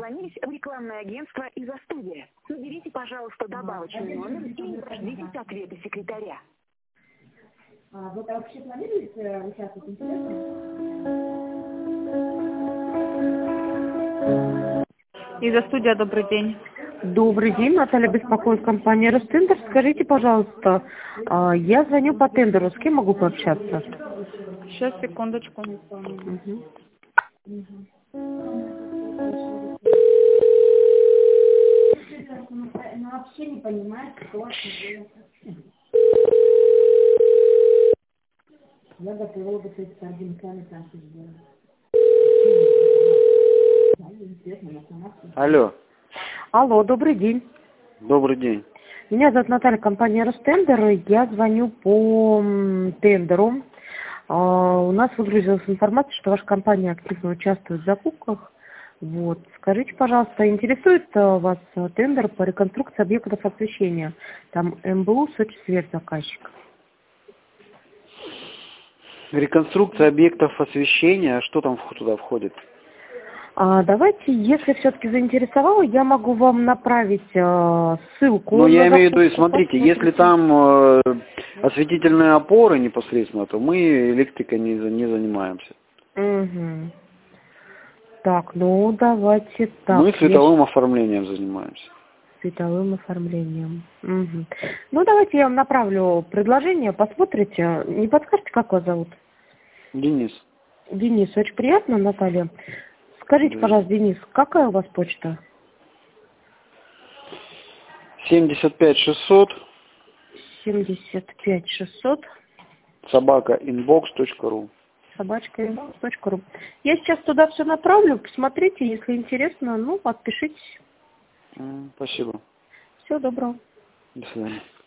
дозвонились в рекламное агентство «Изо-студия». Наберите, пожалуйста, добавочный номер и дождитесь ответа секретаря. Вы вообще планируете участвовать в интернете? «Изо-студия», добрый день. Добрый день, Наталья беспокоит, компания «Ростендер». Скажите, пожалуйста, я звоню по тендеру, с кем могу пообщаться? Сейчас, секундочку. Она вообще не понимает, кто это. Я готова бы с этими координатами наши сделать. Алло. Алло, добрый день. Добрый день. Меня зовут Наталья, компания «Ростендер». Я звоню по тендеру. У нас выгрузилась информация, что ваша компания активно участвует в закупках. Вот. Скажите, пожалуйста, интересует вас тендер по реконструкции объектов освещения? Там МБУ «Сочи Свет» заказчик. Реконструкция объектов освещения. Что там туда входит? Давайте, если все-таки заинтересовало, я могу вам направить ссылку. Ну, я имею в виду, смотрите, если там осветительные опоры непосредственно, то мы электрикой не занимаемся. Угу. Так, ну давайте так. Мы световым оформлением занимаемся. Световым оформлением. Угу. Ну, давайте я вам направлю предложение, посмотрите. Не подскажете, как вас зовут? Денис. Денис, очень приятно, Наталья. Скажите, пожалуйста, Денис, какая у вас почта? 75600 75600 @inbox.ru. @inbox.ru. Я сейчас туда все направлю, посмотрите, если интересно, ну, подпишитесь. Спасибо. Всего доброго. До свидания.